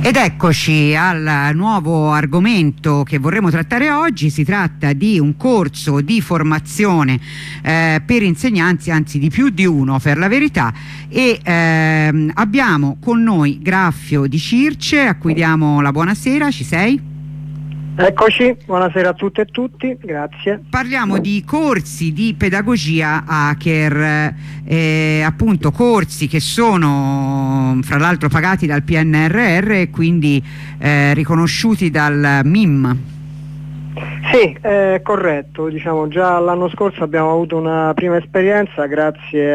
Ed eccoci al nuovo argomento che vorremmo trattare oggi. Si tratta di un corso di formazione per insegnanti, anzi di più di uno per la verità, e abbiamo con noi Graffio di Circe, a cui diamo la buonasera. Ci sei? Eccoci, buonasera a tutte e tutti, grazie. Parliamo di corsi di pedagogia hacker, appunto corsi che sono fra l'altro pagati dal PNRR e quindi riconosciuti dal MIM. Sì, corretto, diciamo già l'anno scorso abbiamo avuto una prima esperienza grazie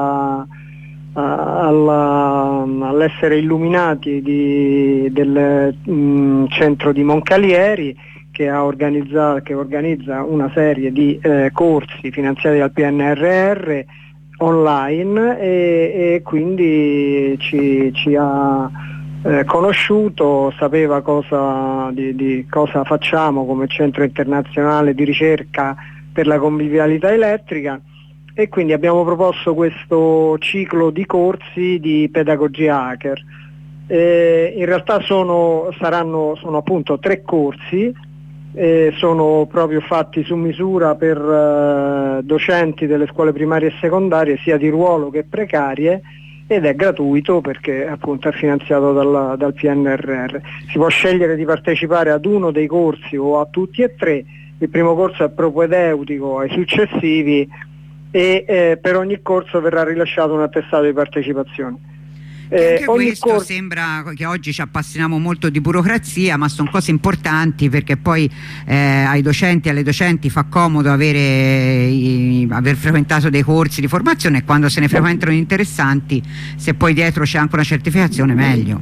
all'essere illuminati del centro di Moncalieri, che organizza una serie di corsi finanziati dal PNRR online e quindi ci ha conosciuto, sapeva di cosa facciamo come centro internazionale di ricerca per la convivialità elettrica, e quindi abbiamo proposto questo ciclo di corsi di pedagogia hacker. In realtà sono appunto 3 corsi, sono proprio fatti su misura per docenti delle scuole primarie e secondarie, sia di ruolo che precarie, ed è gratuito perché appunto è finanziato dal PNRR. Si può scegliere di partecipare ad uno dei corsi o a tutti e 3. Il primo corso è propedeutico ai successivi e per ogni corso verrà rilasciato un attestato di partecipazione. Anche questo sembra che oggi ci appassioniamo molto di burocrazia, ma sono cose importanti, perché poi ai docenti e alle docenti fa comodo aver frequentato dei corsi di formazione, e quando se ne frequentano interessanti, se poi dietro c'è anche una certificazione, meglio,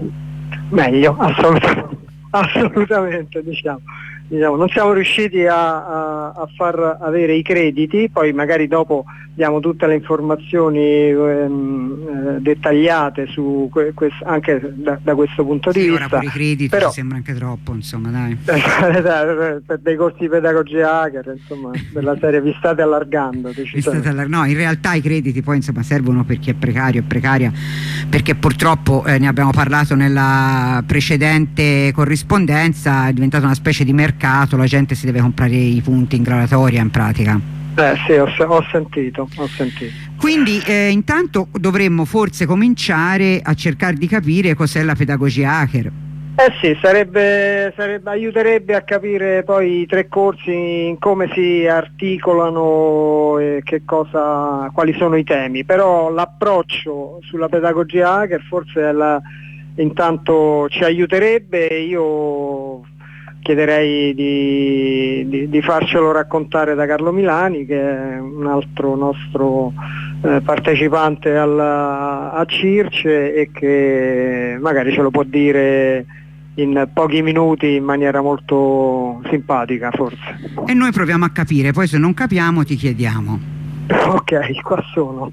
assolutamente, diciamo, non siamo riusciti a far avere i crediti, poi magari dopo diamo tutte le informazioni dettagliate su anche da questo punto di vista. Ora per i crediti però ci sembra anche troppo, insomma, dai. Per dei corsi di pedagogia hacker, insomma, della serie vi state allargando. No, in realtà i crediti poi insomma servono per chi è precario e precaria, perché purtroppo ne abbiamo parlato nella precedente corrispondenza, è diventata una specie di mercato, la gente si deve comprare i punti in graduatoria in pratica. Sì, ho sentito. Quindi intanto dovremmo forse cominciare a cercare di capire cos'è la pedagogia hacker. Sì, aiuterebbe a capire poi i 3 corsi in come si articolano e quali sono i temi, però l'approccio sulla pedagogia hacker forse intanto ci aiuterebbe. Io chiederei di farcelo raccontare da Carlo Milani, che è un altro nostro partecipante a Circe, e che magari ce lo può dire in pochi minuti in maniera molto simpatica, forse. E noi proviamo a capire, poi se non capiamo ti chiediamo. Ok, qua sono.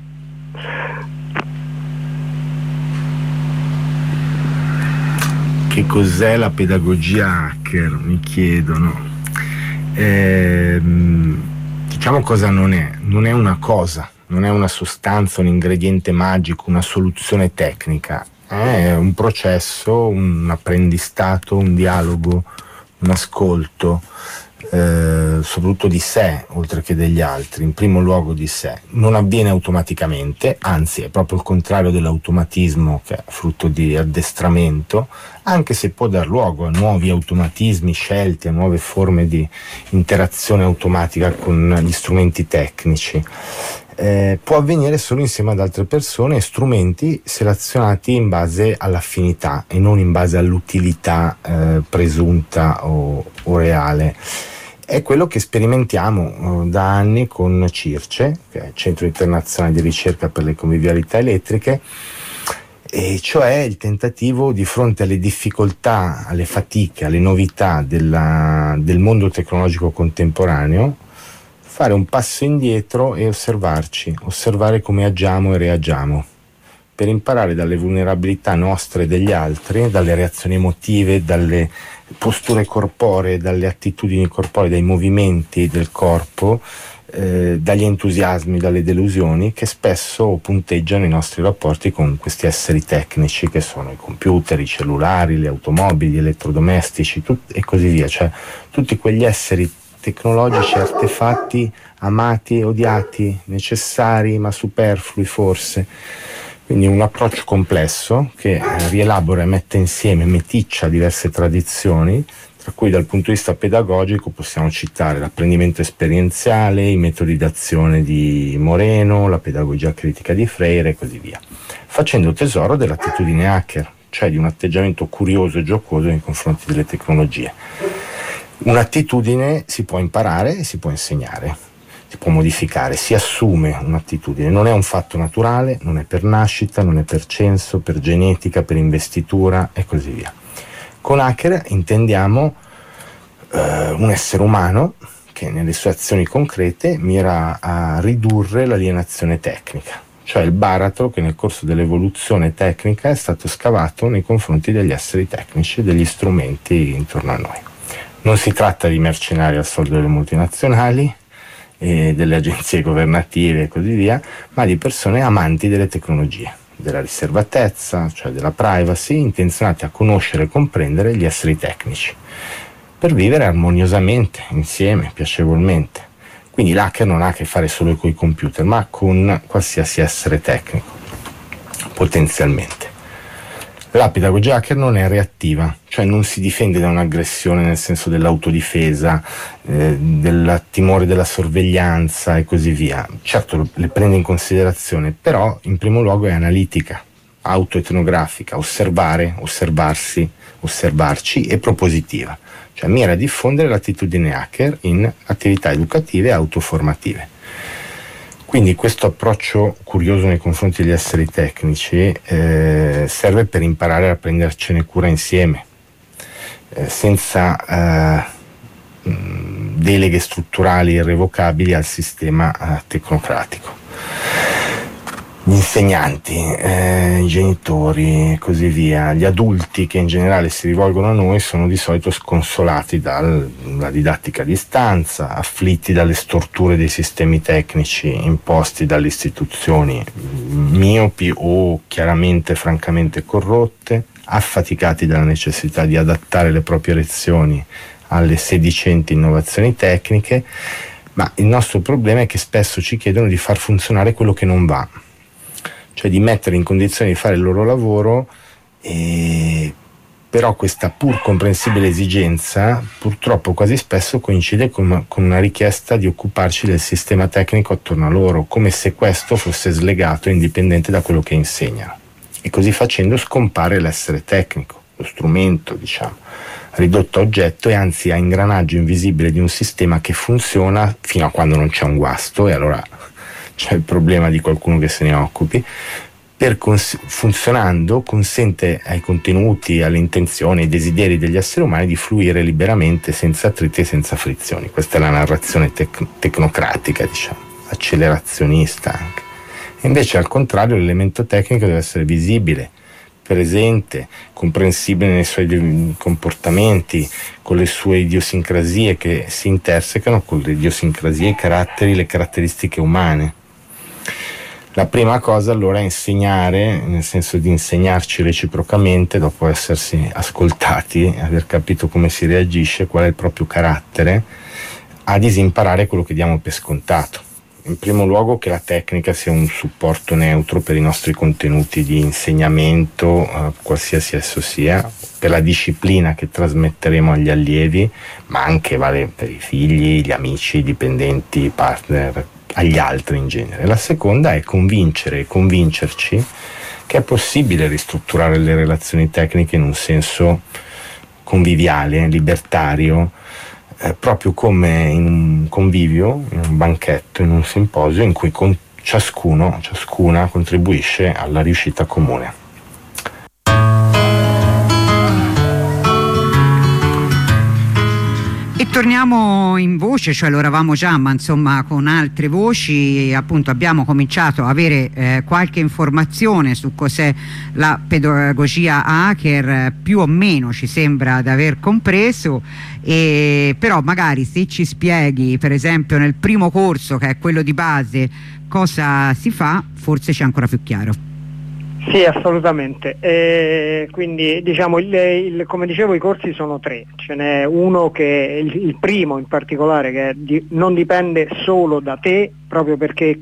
Che cos'è la pedagogia hacker? Mi chiedono. Diciamo cosa non è. Non è una cosa, non è una sostanza, un ingrediente magico, una soluzione tecnica. È un processo, un apprendistato, un dialogo, un ascolto, soprattutto di sé oltre che degli altri, in primo luogo di sé. Non avviene automaticamente, anzi è proprio il contrario dell'automatismo, che è frutto di addestramento, anche se può dar luogo a nuovi automatismi scelti, a nuove forme di interazione automatica con gli strumenti tecnici. Può avvenire solo insieme ad altre persone e strumenti selezionati in base all'affinità e non in base all'utilità presunta o reale. È quello che sperimentiamo da anni con Circe, che è il Centro Internazionale di Ricerca per le Convivialità Elettriche, e cioè il tentativo, di fronte alle difficoltà, alle fatiche, alle novità del mondo tecnologico contemporaneo, fare un passo indietro e osservare come agiamo e reagiamo, per imparare dalle vulnerabilità nostre e degli altri, dalle reazioni emotive, dalle posture corporee, dalle attitudini corporee, dai movimenti del corpo, dagli entusiasmi, dalle delusioni che spesso punteggiano i nostri rapporti con questi esseri tecnici che sono i computer, i cellulari, le automobili, gli elettrodomestici e così via, cioè tutti quegli esseri tecnologici, artefatti amati, odiati, necessari ma superflui forse. Quindi un approccio complesso che rielabora e mette insieme, meticcia diverse tradizioni, tra cui dal punto di vista pedagogico possiamo citare l'apprendimento esperienziale, i metodi d'azione di Moreno, la pedagogia critica di Freire e così via, facendo tesoro dell'attitudine hacker, cioè di un atteggiamento curioso e giocoso nei confronti delle tecnologie. Un'attitudine si può imparare e si può insegnare, si può modificare, si assume un'attitudine, non è un fatto naturale, non è per nascita, non è per censo, per genetica, per investitura e così via. Con hacker intendiamo un essere umano che nelle sue azioni concrete mira a ridurre l'alienazione tecnica, cioè il baratro che nel corso dell'evoluzione tecnica è stato scavato nei confronti degli esseri tecnici e degli strumenti intorno a noi. Non si tratta di mercenari al soldo delle multinazionali e delle agenzie governative e così via, ma di persone amanti delle tecnologie, della riservatezza, cioè della privacy, intenzionati a conoscere e comprendere gli esseri tecnici per vivere armoniosamente, insieme, piacevolmente. Quindi l'hacker non ha a che fare solo con i computer, ma con qualsiasi essere tecnico, potenzialmente. La pedagogia hacker non è reattiva, cioè non si difende da un'aggressione nel senso dell'autodifesa, del timore della sorveglianza e così via. Certo le prende in considerazione, però in primo luogo è analitica, autoetnografica, osservare, osservarsi, osservarci e propositiva, cioè mira a diffondere l'attitudine hacker in attività educative e autoformative. Quindi questo approccio curioso nei confronti degli esseri tecnici serve per imparare a prendercene cura insieme, senza deleghe strutturali irrevocabili al sistema tecnocratico. Gli insegnanti, i genitori e così via, gli adulti che in generale si rivolgono a noi sono di solito sconsolati dalla didattica a distanza, afflitti dalle storture dei sistemi tecnici imposti dalle istituzioni miopi o chiaramente francamente corrotte, affaticati dalla necessità di adattare le proprie lezioni alle sedicenti innovazioni tecniche, ma il nostro problema è che spesso ci chiedono di far funzionare quello che non va, cioè di mettere in condizione di fare il loro lavoro, però questa pur comprensibile esigenza purtroppo quasi spesso coincide con una richiesta di occuparci del sistema tecnico attorno a loro, come se questo fosse slegato e indipendente da quello che insegnano, e così facendo scompare l'essere tecnico, lo strumento, diciamo, ridotto a oggetto e anzi a ingranaggio invisibile di un sistema che funziona fino a quando non c'è un guasto, e allora c'è il problema di qualcuno che se ne occupi. Funzionando consente ai contenuti, alle intenzioni, ai desideri degli esseri umani di fluire liberamente, senza attriti e senza frizioni. Questa è la narrazione tecnocratica, diciamo, accelerazionista anche. E invece al contrario l'elemento tecnico deve essere visibile, presente, comprensibile nei suoi comportamenti, con le sue idiosincrasie che si intersecano con le idiosincrasie, i caratteri, le caratteristiche umane. La prima cosa allora è insegnare, nel senso di insegnarci reciprocamente, dopo essersi ascoltati, aver capito come si reagisce, qual è il proprio carattere, a disimparare quello che diamo per scontato. In primo luogo che la tecnica sia un supporto neutro per i nostri contenuti di insegnamento, qualsiasi esso sia, per la disciplina che trasmetteremo agli allievi, ma anche vale per i figli, gli amici, i dipendenti, i partner, agli altri in genere. La seconda è convincere e convincerci che è possibile ristrutturare le relazioni tecniche in un senso conviviale, libertario, proprio come in un convivio, in un banchetto, in un simposio in cui ciascuna contribuisce alla riuscita comune. E Torniamo in voce, cioè lo eravamo già, ma insomma con altre voci. Appunto abbiamo cominciato a avere qualche informazione su cos'è la pedagogia hacker, più o meno ci sembra di aver compreso, però magari se ci spieghi per esempio nel primo corso, che è quello di base, cosa si fa, forse c'è ancora più chiaro. Sì, assolutamente. Quindi diciamo come dicevo, i corsi sono 3, ce n'è uno che è il primo in particolare, che non dipende solo da te, proprio perché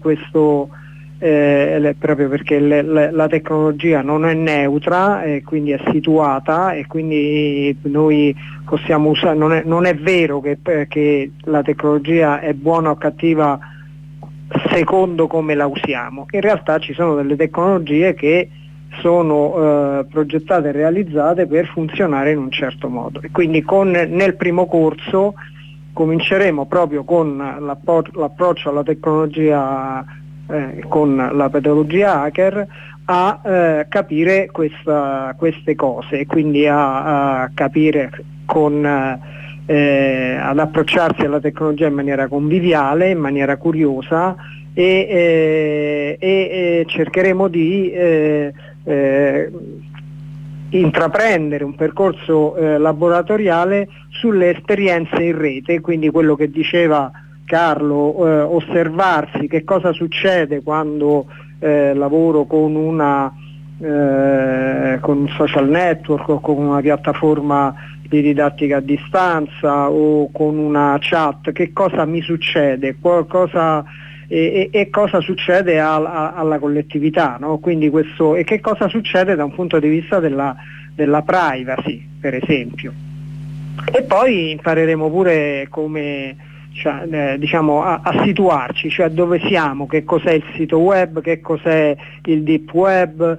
la tecnologia non è neutra, quindi è situata, e quindi noi possiamo usare, non è vero che la tecnologia è buona o cattiva secondo come la usiamo. In realtà ci sono delle tecnologie che sono progettate e realizzate per funzionare in un certo modo, e quindi nel primo corso cominceremo proprio con l'approccio alla tecnologia, con la pedagogia hacker, a capire queste cose, e quindi a capire ad approcciarsi alla tecnologia in maniera conviviale, in maniera curiosa, e cercheremo di intraprendere un percorso laboratoriale sulle esperienze in rete, quindi quello che diceva Carlo, osservarsi che cosa succede quando lavoro con un social network o con una piattaforma di didattica a distanza o con una chat, che cosa mi succede, e cosa succede alla collettività, no? Quindi e che cosa succede da un punto di vista della privacy, per esempio. E poi impareremo pure come, diciamo, a situarci, cioè dove siamo, che cos'è il sito web, che cos'è il deep web,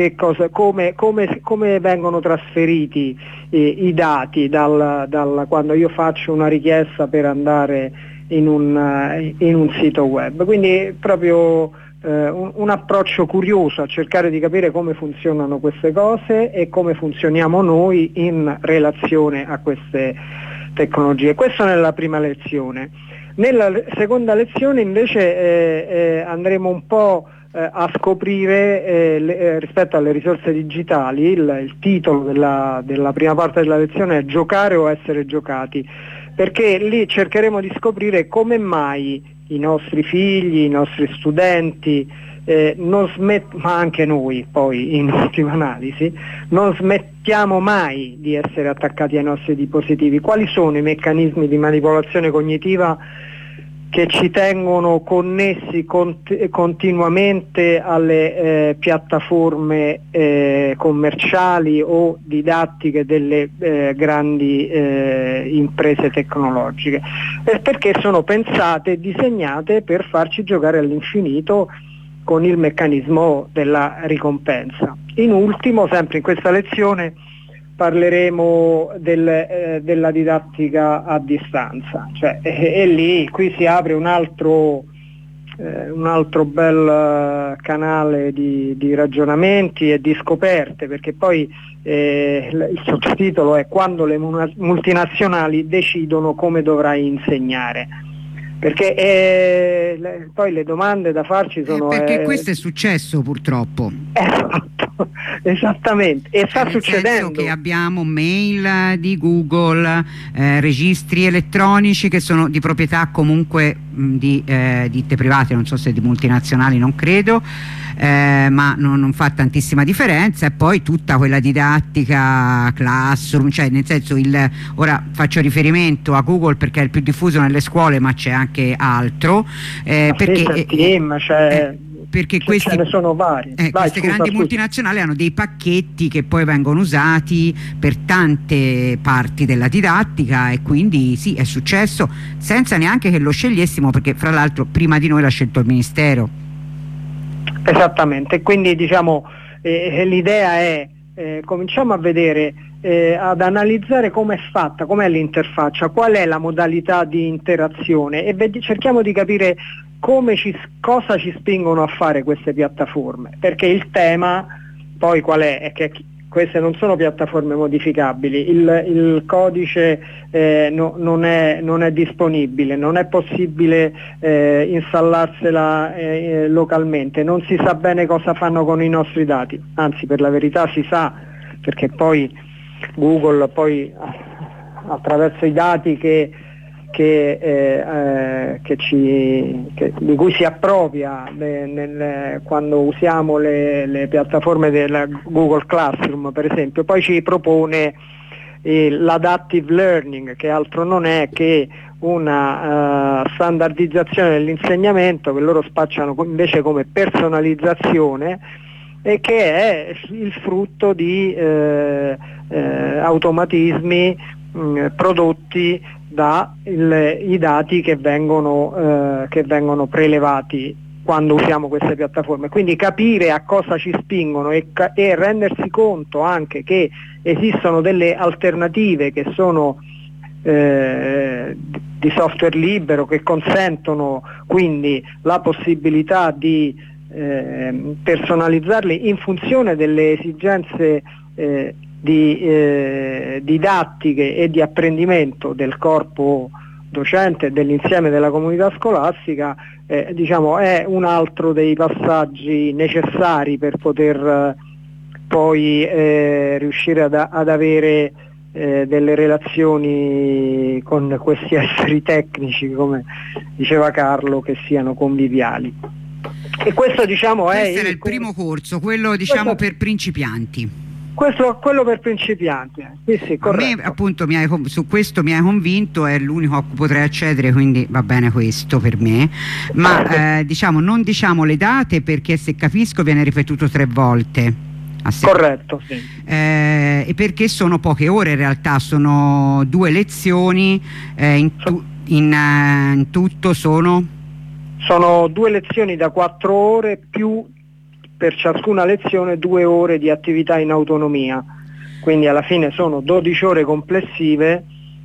come vengono trasferiti i dati quando io faccio una richiesta per andare in un sito web. Quindi proprio un approccio curioso a cercare di capire come funzionano queste cose e come funzioniamo noi in relazione a queste tecnologie. Questo nella prima lezione. Nella seconda lezione invece andremo un po' a scoprire rispetto alle risorse digitali. Il titolo della prima parte della lezione è Giocare o essere giocati, perché lì cercheremo di scoprire come mai i nostri figli, i nostri studenti, ma anche noi poi in ultima analisi, non smettiamo mai di essere attaccati ai nostri dispositivi. Quali sono i meccanismi di manipolazione cognitiva che ci tengono connessi continuamente alle piattaforme commerciali o didattiche delle grandi imprese tecnologiche? Perché sono pensate e disegnate per farci giocare all'infinito con il meccanismo della ricompensa. In ultimo, sempre in questa lezione, parleremo della didattica a distanza, e lì qui si apre un altro bel canale di ragionamenti e di scoperte, perché poi il sottotitolo è Quando le multinazionali decidono come dovrai insegnare, perché poi le domande da farci sono perché questo è successo purtroppo. Esattamente, e sta succedendo. Senso che abbiamo mail di Google, registri elettronici che sono di proprietà comunque di ditte private, non so se di multinazionali, non credo, ma non fa tantissima differenza. E poi tutta quella didattica classroom, cioè nel senso, ora faccio riferimento a Google perché è il più diffuso nelle scuole, ma c'è anche altro, perché ce ne sono vari. Queste grandi multinazionali hanno dei pacchetti che poi vengono usati per tante parti della didattica, e quindi sì, è successo senza neanche che lo scegliessimo, perché fra l'altro prima di noi l'ha scelto il Ministero. Esattamente, quindi diciamo l'idea è cominciamo a vedere, ad analizzare come è fatta, com'è l'interfaccia, qual è la modalità di interazione, e cerchiamo di capire cosa ci spingono a fare queste piattaforme, perché il tema poi qual è? È che queste non sono piattaforme modificabili, il codice non è disponibile, non è possibile installarsela localmente, non si sa bene cosa fanno con i nostri dati, anzi per la verità si sa, perché poi Google poi attraverso i dati di cui si appropria quando usiamo le piattaforme del Google Classroom per esempio, poi ci propone l'adaptive learning, che altro non è che una standardizzazione dell'insegnamento che loro spacciano invece come personalizzazione, e che è il frutto di automatismi prodotti dai dati che vengono prelevati quando usiamo queste piattaforme. Quindi capire a cosa ci spingono e rendersi conto anche che esistono delle alternative che sono di software libero, che consentono quindi la possibilità di personalizzarli in funzione delle esigenze didattiche e di apprendimento del corpo docente e dell'insieme della comunità scolastica, è un altro dei passaggi necessari per poter poi riuscire ad avere delle relazioni con questi esseri tecnici, come diceva Carlo, che siano conviviali. E questo questo era il primo corso, quello per principianti. Quello per principianti, sì, corretto. A me appunto su questo mi hai convinto, è l'unico a cui potrei accedere, quindi va bene questo per me, ma non diciamo le date, perché se capisco viene ripetuto 3 volte. Corretto, sì. E perché sono poche ore in realtà, sono 2 lezioni, in tutto sono 2 lezioni da 4 ore più per ciascuna lezione 2 ore di attività in autonomia, quindi alla fine sono 12 ore complessive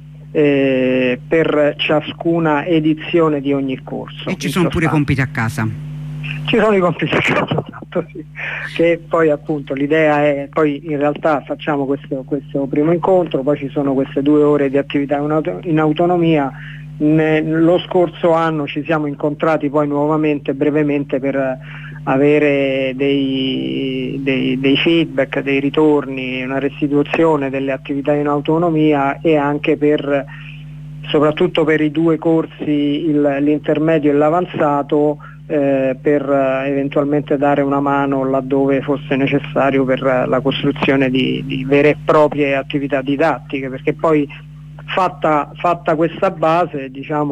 per ciascuna edizione di ogni corso. E ci sono pure i compiti a casa. Ci sono i compiti a casa, esatto, sì. Che poi appunto l'idea è, poi in realtà facciamo questo primo incontro, poi ci sono queste 2 ore di attività in autonomia. Lo scorso anno ci siamo incontrati poi nuovamente brevemente per avere dei feedback, dei ritorni, una restituzione delle attività in autonomia, e anche soprattutto per i 2 corsi, l'intermedio e l'avanzato, per eventualmente dare una mano laddove fosse necessario per la costruzione di vere e proprie attività didattiche, perché poi fatta questa base,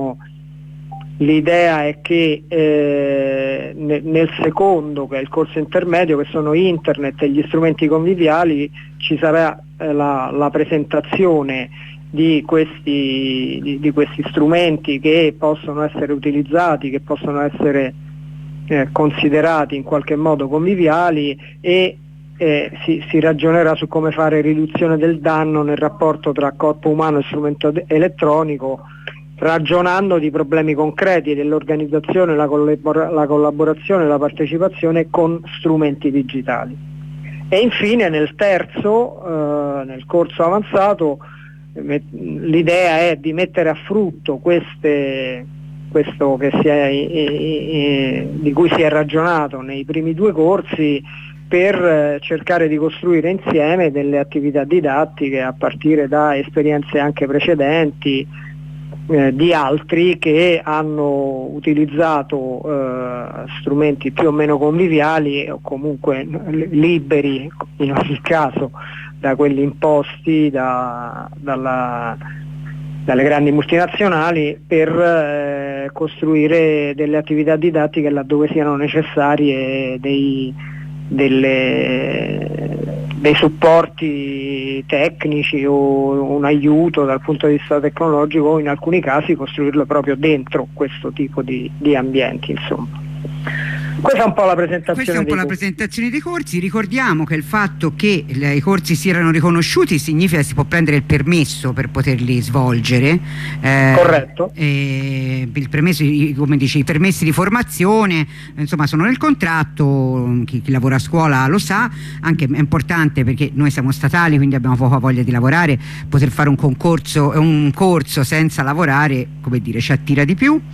l'idea è che nel secondo, che è il corso intermedio, che sono internet e gli strumenti conviviali, ci sarà la presentazione di questi strumenti che possono essere utilizzati, che possono essere considerati in qualche modo conviviali, e si ragionerà su come fare riduzione del danno nel rapporto tra corpo umano e strumento elettronico, ragionando di problemi concreti dell'organizzazione, la collaborazione e la partecipazione con strumenti digitali. E infine nel terzo, nel corso avanzato, l'idea è di mettere a frutto questo di cui si è ragionato nei primi 2 corsi, per cercare di costruire insieme delle attività didattiche a partire da esperienze anche precedenti di altri che hanno utilizzato strumenti più o meno conviviali, o comunque liberi in ogni caso da quelli imposti dalle grandi multinazionali, per costruire delle attività didattiche laddove siano necessarie dei supporti tecnici o un aiuto dal punto di vista tecnologico, o in alcuni casi costruirlo proprio dentro questo tipo di ambienti, insomma. Questa è un po' la presentazione. Questa è un po' la presentazione dei corsi. Ricordiamo che il fatto che i corsi siano riconosciuti significa che si può prendere il permesso per poterli svolgere. Corretto. Il permesso, come dice, i permessi di formazione, insomma, sono nel contratto. Chi lavora a scuola lo sa. Anche è importante, perché noi siamo statali, quindi abbiamo poca voglia di lavorare. Poter fare un corso senza lavorare, come dire, ci attira di più.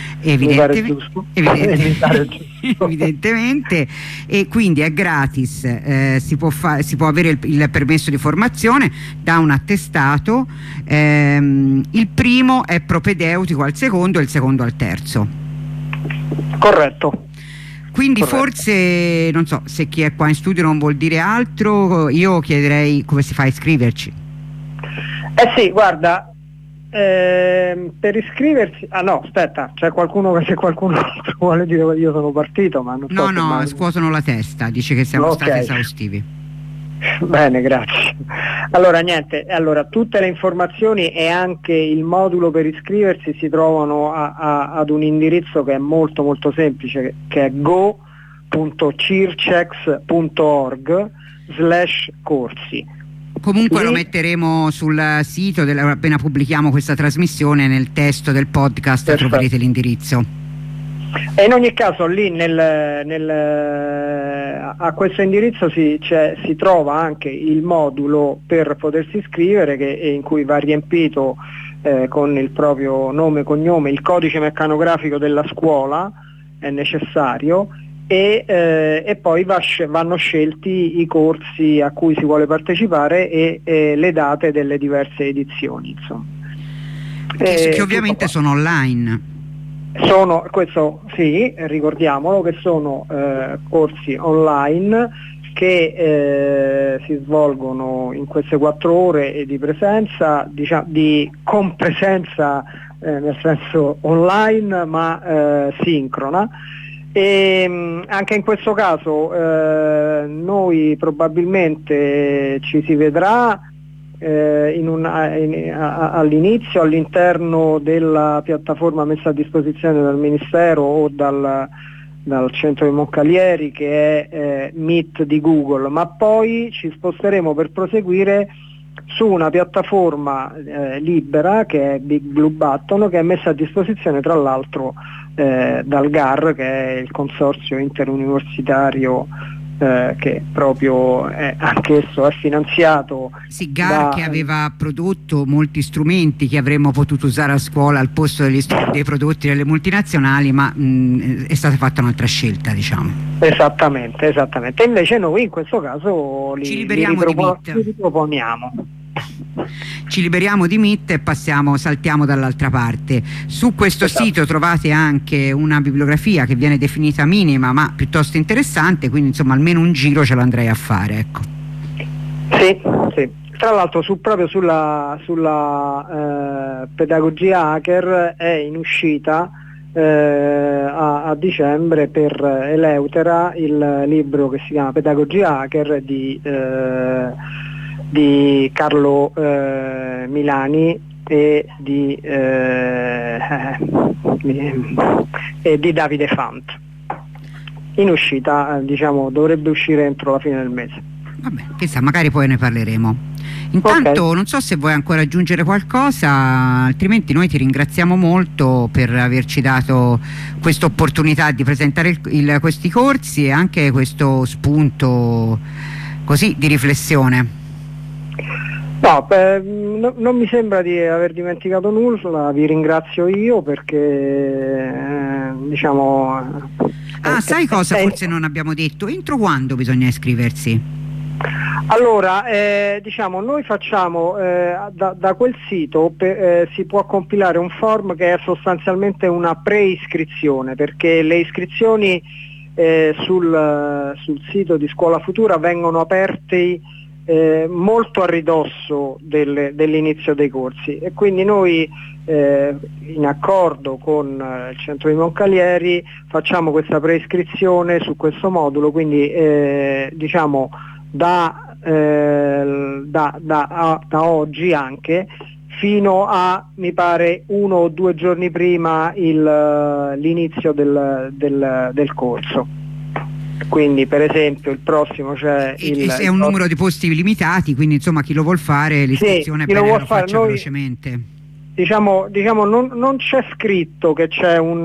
Evidentemente, e quindi è gratis, si può avere il permesso di formazione da un attestato, il primo è propedeutico al secondo e il secondo al terzo. Corretto. Quindi forse, non so se chi è qua in studio non vuol dire altro, io chiederei come si fa a iscriverci. Sì, guarda, per iscriversi, no, aspetta, c'è qualcuno altro vuole dire che io sono partito, ma non so. No, scuotono la testa, dice che siamo stati esaustivi. Bene, grazie. Allora niente, tutte le informazioni e anche il modulo per iscriversi si trovano ad un indirizzo che è molto molto semplice, che è go.circex.org/corsi. Comunque lo metteremo sul sito, appena pubblichiamo questa trasmissione, nel testo del podcast troverete l'indirizzo. E in ogni caso lì a questo indirizzo si trova anche il modulo per potersi iscrivere, in cui va riempito con il proprio nome e cognome, il codice meccanografico della scuola è necessario, e poi vanno scelti i corsi a cui si vuole partecipare e le date delle diverse edizioni, insomma. Che ovviamente sono online. Questo sì, ricordiamolo che sono corsi online che si svolgono in queste 4 ore di presenza, di compresenza nel senso online, ma sincrona. E anche in questo caso noi probabilmente ci si vedrà all'inizio all'interno della piattaforma messa a disposizione dal Ministero o dal centro di Moncalieri, che è Meet di Google, ma poi ci sposteremo per proseguire su una piattaforma libera, che è Big Blue Button, che è messa a disposizione tra l'altro dal GAR, che è il consorzio interuniversitario che proprio anch'esso è finanziato. Sì, GAR che aveva prodotto molti strumenti che avremmo potuto usare a scuola al posto dei prodotti delle multinazionali, ma è stata fatta un'altra scelta, diciamo. Esattamente. Invece noi in questo caso li riproponiamo. Ci liberiamo di Meet e saltiamo dall'altra parte. Su questo sito trovate anche una bibliografia che viene definita minima ma piuttosto interessante, quindi insomma almeno un giro ce lo andrei a fare, ecco. Sì. Tra l'altro proprio sulla pedagogia hacker è in uscita a dicembre per Eleutera il libro che si chiama Pedagogia hacker di Carlo Milani e di Davide Fant. In uscita, dovrebbe uscire entro la fine del mese. Vabbè, chissà, magari poi ne parleremo. Intanto non so se vuoi ancora aggiungere qualcosa, altrimenti noi ti ringraziamo molto per averci dato questa opportunità di presentare questi corsi e anche questo spunto così di riflessione. No, non mi sembra di aver dimenticato nulla, vi ringrazio io perché sai cosa forse non abbiamo detto? Entro quando bisogna iscriversi? Allora, noi facciamo da quel sito si può compilare un form che è sostanzialmente una preiscrizione, perché le iscrizioni sul sito di Scuola Futura vengono aperte molto a ridosso dell'inizio dei corsi, e quindi noi in accordo con il centro di Moncalieri facciamo questa preiscrizione su questo modulo, quindi da oggi anche fino a, mi pare, 1 o 2 giorni prima l'inizio del corso. Quindi per esempio il prossimo c'è è un numero di posti limitati, quindi insomma chi lo vuol fare l'iscrizione sì, lo faccia velocemente. Diciamo non c'è scritto che c'è un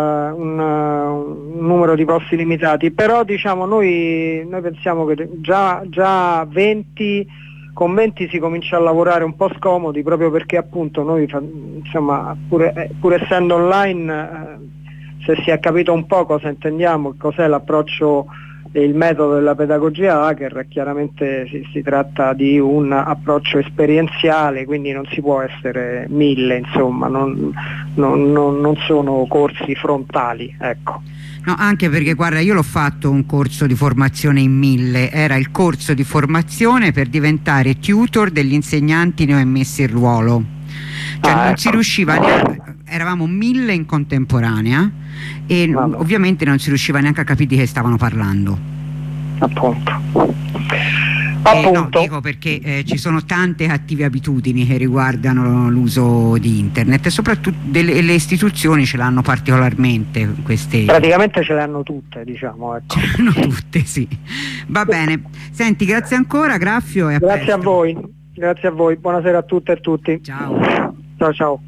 numero di posti limitati, però diciamo noi pensiamo che già 20 con 20 si comincia a lavorare un po' scomodi, proprio perché appunto noi insomma pur essendo online se si è capito un po' cosa intendiamo, cos'è l'approccio e il metodo della pedagogia hacker, chiaramente si tratta di un approccio esperienziale, quindi non si può essere 1000, insomma, non sono corsi frontali, ecco. No, anche perché guarda, io l'ho fatto un corso di formazione in 1000, era il corso di formazione per diventare tutor degli insegnanti neoemmessi in ruolo, cioè non ecco. si riusciva neanche, eravamo 1000 in contemporanea e ovviamente non si riusciva neanche a capire di che stavano parlando. Appunto. No, dico perché ci sono tante cattive abitudini che riguardano l'uso di internet e soprattutto le istituzioni ce l'hanno particolarmente queste. Praticamente ce le hanno tutte, diciamo, ecco. Ce l'hanno tutte, sì. Va bene. Senti, grazie ancora, Graffio, e a Grazie presto. a voi, buonasera a tutte e tutti. Ciao. Ciao.